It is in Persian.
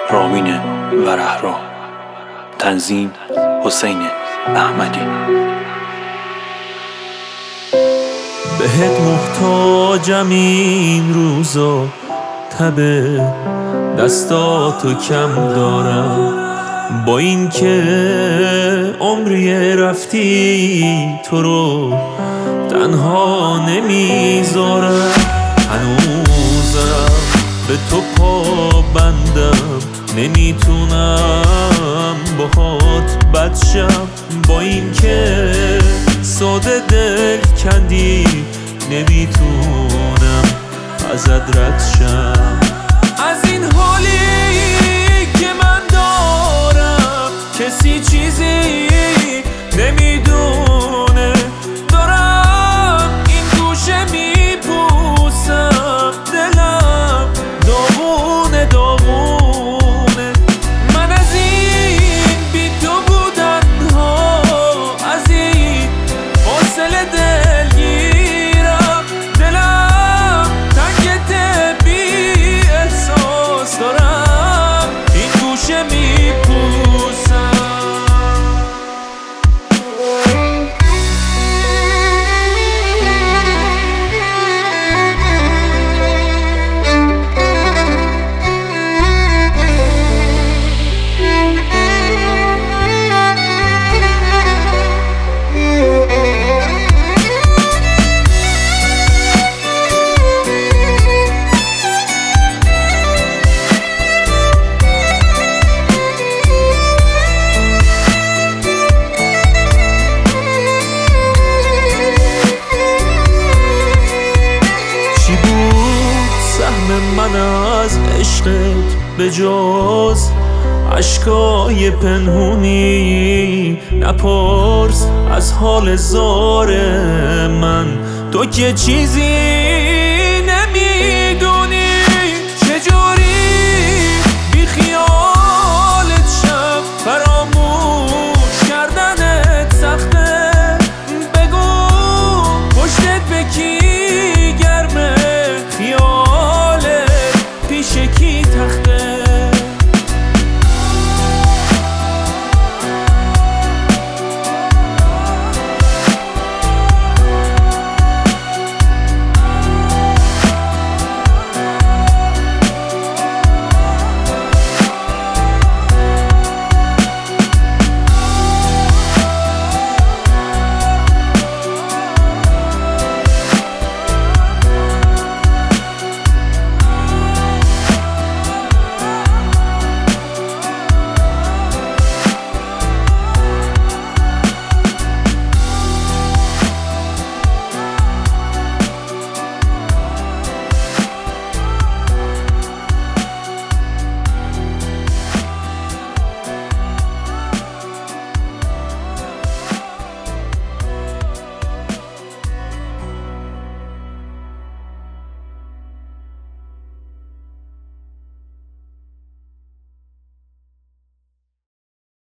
رامین ورهرا. تنظیم حسین احمدی. بهت محتاجم این روزا، تب دستاتو کم دارم، با این که عمری رفتی تو رو تنها نمیذارم. هنوزم به تو پابندم، نمیتونم باهات بد شم، با این که ساده دل کندی نمیتونم ازت رد شم. از این حالی که من دارم کسی چیزی نمیدونه، دارم این گوشه میپوسم، دلم داغونه داغونه. من از این بی تو بودن ها، از این فاصله دلگیرم، دلم تنگت بی احساس، دارم این گوشه میپوسم. من از عشقت به جز عشقای پنهونی، نپرس از حال زار من، تو که چیزی